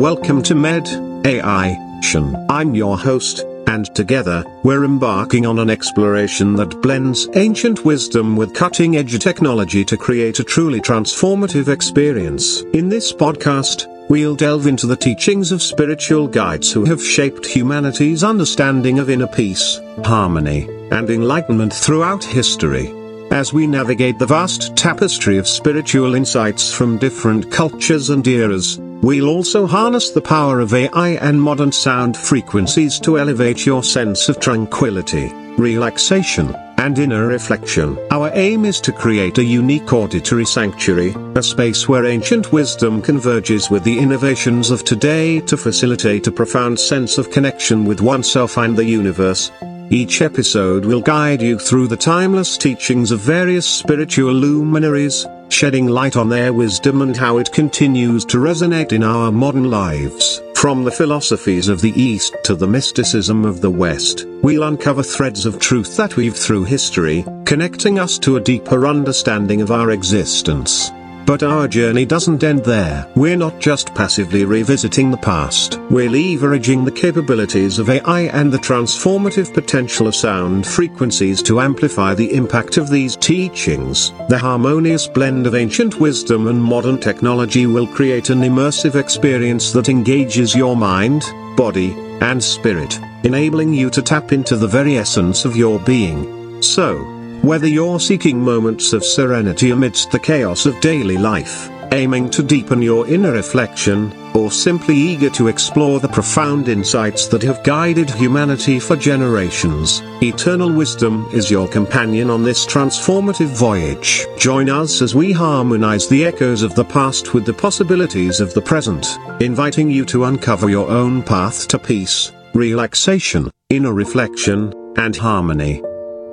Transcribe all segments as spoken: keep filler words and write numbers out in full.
Welcome to Med A I Tion. I'm your host, and together, we're embarking on an exploration that blends ancient wisdom with cutting-edge technology to create a truly transformative experience. In this podcast, we'll delve into the teachings of spiritual guides who have shaped humanity's understanding of inner peace, harmony, and enlightenment throughout history. As we navigate the vast tapestry of spiritual insights from different cultures and eras, we'll also harness the power of A I and modern sound frequencies to elevate your sense of tranquility, relaxation, and inner reflection. Our aim is to create a unique auditory sanctuary, a space where ancient wisdom converges with the innovations of today to facilitate a profound sense of connection with oneself and the universe. Each episode will guide you through the timeless teachings of various spiritual luminaries, shedding light on their wisdom and how it continues to resonate in our modern lives. From the philosophies of the East to the mysticism of the West, we'll uncover threads of truth that weave through history, connecting us to a deeper understanding of our existence. But our journey doesn't end there. We're not just passively revisiting the past. We're leveraging the capabilities of A I and the transformative potential of sound frequencies to amplify the impact of these teachings. The harmonious blend of ancient wisdom and modern technology will create an immersive experience that engages your mind, body, and spirit, enabling you to tap into the very essence of your being. So, whether you're seeking moments of serenity amidst the chaos of daily life, aiming to deepen your inner reflection, or simply eager to explore the profound insights that have guided humanity for generations, Eternal Wisdom is your companion on this transformative voyage. Join us as we harmonize the echoes of the past with the possibilities of the present, inviting you to uncover your own path to peace, relaxation, inner reflection, and harmony.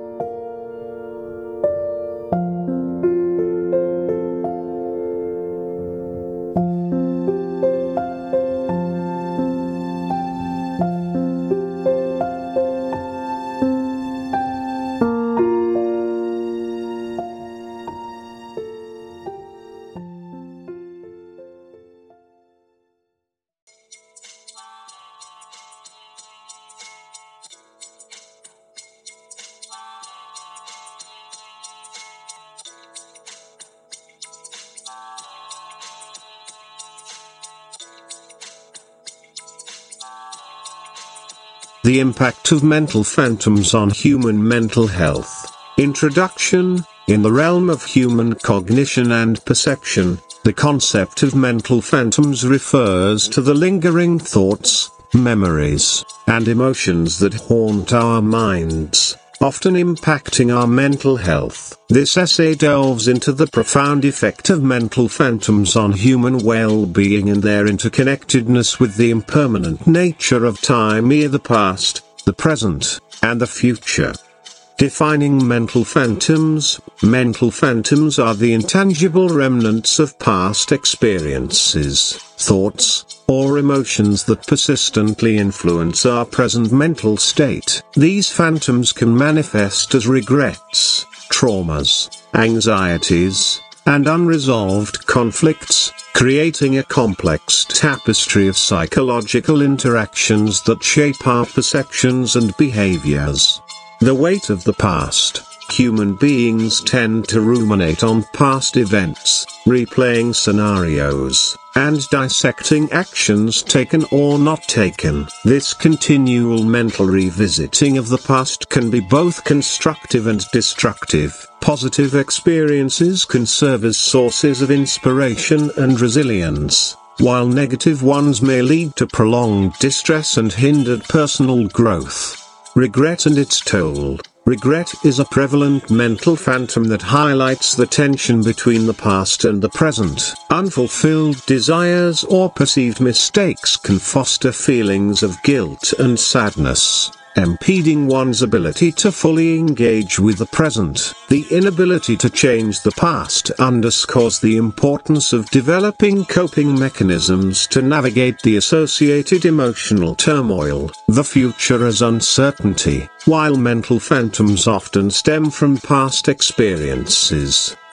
The impact of mental phantoms on human mental health. Introduction. In the realm of human cognition and perception, the concept of mental phantoms refers to the lingering thoughts, memories, and emotions that haunt our minds, often impacting our mental health. This essay delves into the profound effect of mental phantoms on human well-being and their interconnectedness with the impermanent nature of time, either the past, the present, and the future. Defining mental phantoms. Mental phantoms are the intangible remnants of past experiences, thoughts, or emotions that persistently influence our present mental state. These phantoms can manifest as regrets, traumas, anxieties, and unresolved conflicts, creating a complex tapestry of psychological interactions that shape our perceptions and behaviors. The weight of the past. Human beings tend to ruminate on past events, replaying scenarios, and dissecting actions taken or not taken. This continual mental revisiting of the past can be both constructive and destructive. Positive experiences can serve as sources of inspiration and resilience, while negative ones may lead to prolonged distress and hindered personal growth. Regret and its toll. Regret is a prevalent mental phantom that highlights the tension between the past and the present. Unfulfilled desires or perceived mistakes can foster feelings of guilt and sadness, impeding one's ability to fully engage with the present. The inability to change the past underscores the importance of developing coping mechanisms to navigate the associated emotional turmoil. The future as uncertainty. While mental phantoms often stem from past experiences,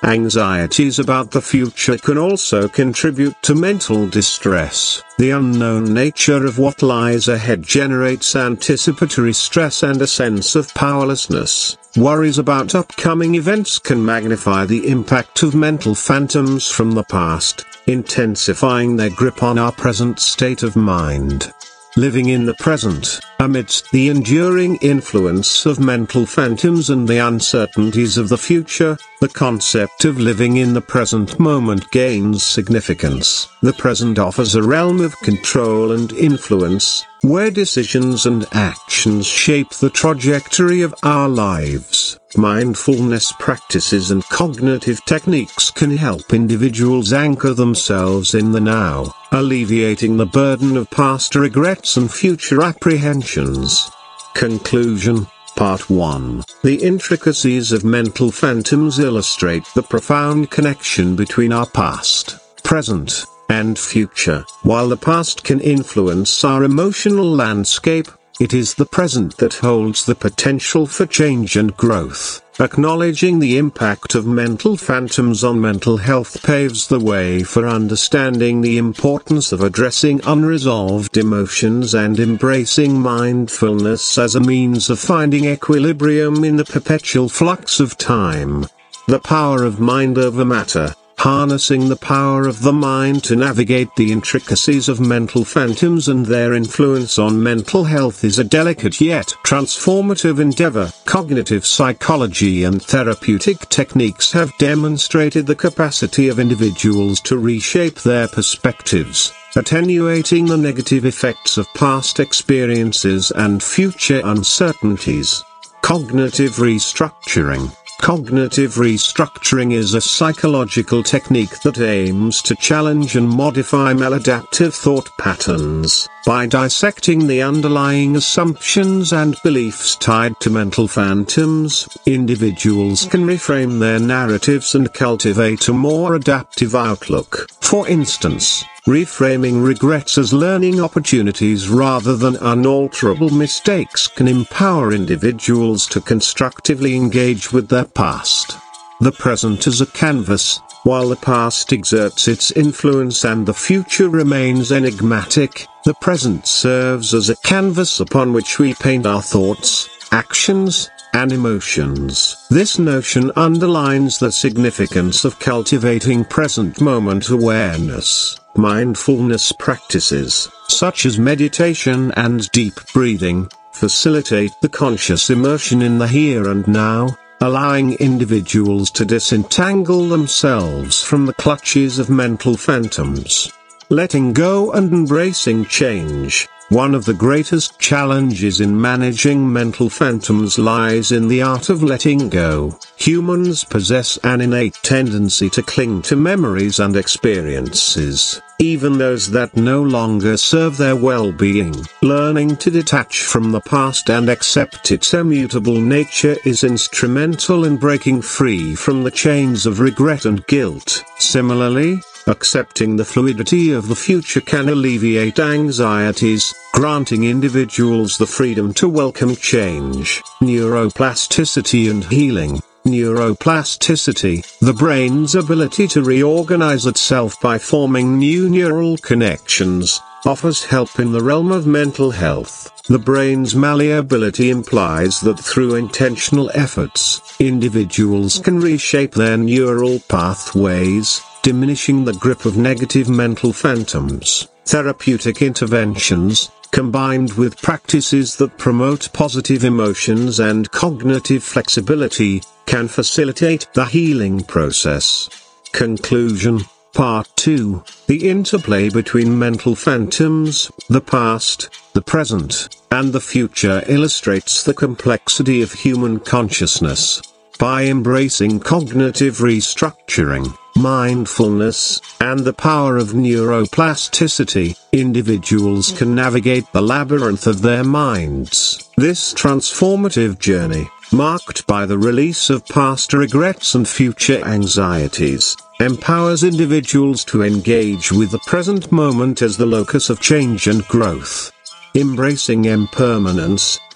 Anxieties about the future can also contribute to mental distress. The unknown nature of what lies ahead generates anticipatory stress and a sense of powerlessness. Worries about upcoming events can magnify the impact of mental phantoms from the past, intensifying their grip on our present state of mind. Living in the present, amidst the enduring influence of mental phantoms and the uncertainties of the future, the concept of living in the present moment gains significance. The present offers a realm of control and influence, where decisions and actions shape the trajectory of our lives. Mindfulness practices and cognitive techniques can help individuals anchor themselves in the now, alleviating the burden of past regrets and future apprehensions. Conclusion. Part one. The intricacies of mental phantoms illustrate the profound connection between our past, present, and future. While the past can influence our emotional landscape, it is the present that holds the potential for change and growth. Acknowledging the impact of mental phantoms on mental health paves the way for understanding the importance of addressing unresolved emotions and embracing mindfulness as a means of finding equilibrium in the perpetual flux of time. The power of mind over matter. Harnessing the power of the mind to navigate the intricacies of mental phantoms and their influence on mental health is a delicate yet transformative endeavor. Cognitive psychology and therapeutic techniques have demonstrated the capacity of individuals to reshape their perspectives, attenuating the negative effects of past experiences and future uncertainties. Cognitive restructuring. Cognitive restructuring is a psychological technique that aims to challenge and modify maladaptive thought patterns. By dissecting the underlying assumptions and beliefs tied to mental phantoms, individuals can reframe their narratives and cultivate a more adaptive outlook. For instance, reframing regrets as learning opportunities rather than unalterable mistakes can empower individuals to constructively engage with their past. The present is a canvas, while the past exerts its influence and the future remains enigmatic. The present serves as a canvas upon which we paint our thoughts, actions, and emotions. This notion underlines the significance of cultivating present moment awareness. Mindfulness practices, such as meditation and deep breathing, facilitate the conscious immersion in the here and now, allowing individuals to disentangle themselves from the clutches of mental phantoms. Letting go and embracing change. One of the greatest challenges in managing mental phantoms lies in the art of letting go. Humans possess an innate tendency to cling to memories and experiences, even those that no longer serve their well-being. Learning to detach from the past and accept its immutable nature is instrumental in breaking free from the chains of regret and guilt. Similarly, accepting the fluidity of the future can alleviate anxieties, granting individuals the freedom to welcome change. Neuroplasticity and healing. Neuroplasticity, the brain's ability to reorganize itself by forming new neural connections, offers help in the realm of mental health. The brain's malleability implies that through intentional efforts, individuals can reshape their neural pathways, diminishing the grip of negative mental phantoms. Therapeutic interventions, combined with practices that promote positive emotions and cognitive flexibility, can facilitate the healing process. Conclusion. Part two. The interplay between mental phantoms, the past, the present, and the future illustrates the complexity of human consciousness. By embracing cognitive restructuring, mindfulness, and the power of neuroplasticity, individuals can navigate the labyrinth of their minds. This transformative journey, marked by the release of past regrets and future anxieties, empowers individuals to engage with the present moment as the locus of change and growth. Embracing impermanence,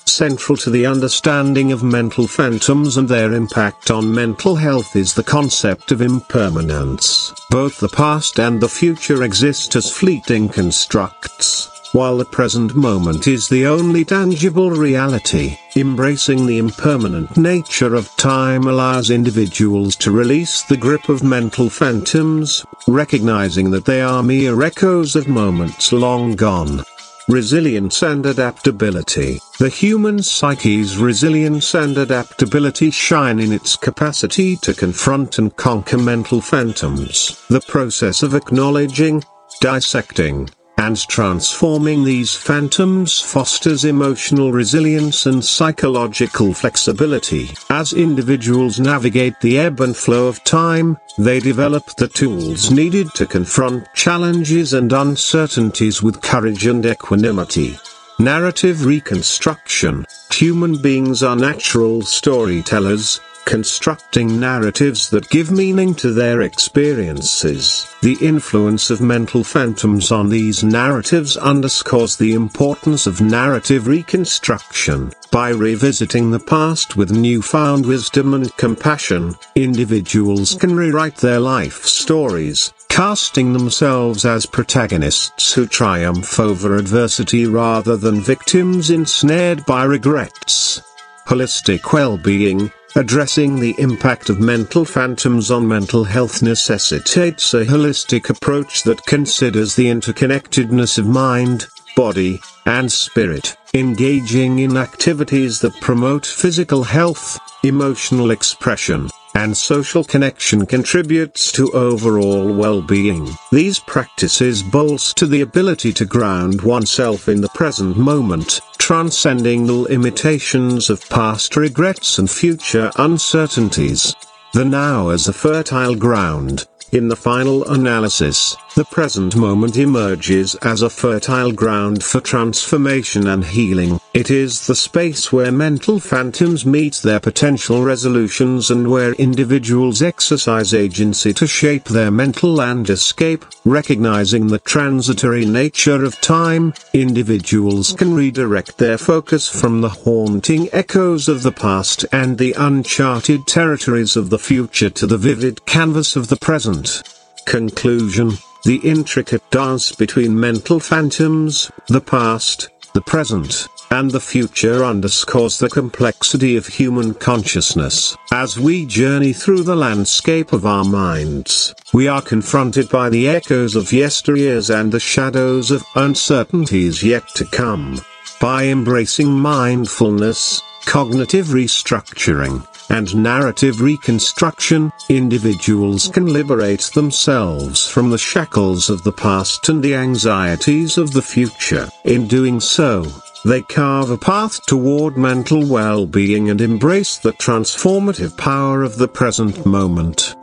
Central to the understanding of mental phantoms and their impact on mental health is the concept of impermanence. Both the past and the future exist as fleeting constructs, while the present moment is the only tangible reality. Embracing the impermanent nature of time allows individuals to release the grip of mental phantoms, recognizing that they are mere echoes of moments long gone. Resilience and adaptability. The human psyche's resilience and adaptability shine in its capacity to confront and conquer mental phantoms. The process of acknowledging, dissecting, and transforming these phantoms fosters emotional resilience and psychological flexibility. As individuals navigate the ebb and flow of time, they develop the tools needed to confront challenges and uncertainties with courage and equanimity. Narrative reconstruction. Human beings are natural storytellers, constructing narratives that give meaning to their experiences. The influence of mental phantoms on these narratives underscores the importance of narrative reconstruction. By revisiting the past with newfound wisdom and compassion, individuals can rewrite their life stories, casting themselves as protagonists who triumph over adversity rather than victims ensnared by regrets. Holistic well-being. Addressing the impact of mental phantoms on mental health necessitates a holistic approach that considers the interconnectedness of mind, body, and spirit. Engaging in activities that promote physical health, emotional expression, and social connection contributes to overall well-being. These practices bolster the ability to ground oneself in the present moment, transcending the limitations of past regrets and future uncertainties. The now as a fertile ground. In the final analysis, the present moment emerges as a fertile ground for transformation and healing. It is the space where mental phantoms meet their potential resolutions and where individuals exercise agency to shape their mental landscape. Recognizing the transitory nature of time, individuals can redirect their focus from the haunting echoes of the past and the uncharted territories of the future to the vivid canvas of the present. Conclusion. The intricate dance between mental phantoms, the past, the present, and the future underscores the complexity of human consciousness. As we journey through the landscape of our minds, we are confronted by the echoes of yesteryears and the shadows of uncertainties yet to come. By embracing mindfulness, cognitive restructuring, and narrative reconstruction, individuals can liberate themselves from the shackles of the past and the anxieties of the future. In doing so, they carve a path toward mental well-being and embrace the transformative power of the present moment.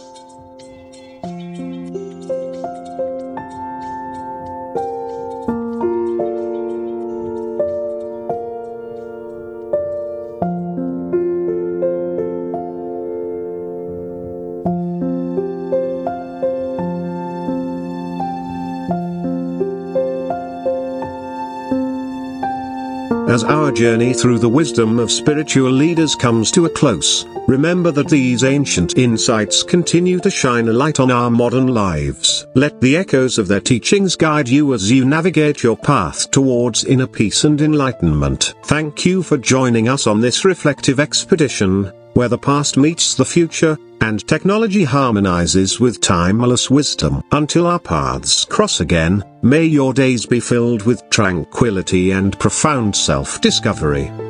As our journey through the wisdom of spiritual leaders comes to a close, remember that these ancient insights continue to shine a light on our modern lives. Let the echoes of their teachings guide you as you navigate your path towards inner peace and enlightenment. Thank you for joining us on this reflective expedition, where the past meets the future, and technology harmonizes with timeless wisdom. Until our paths cross again, may your days be filled with tranquility and profound self-discovery.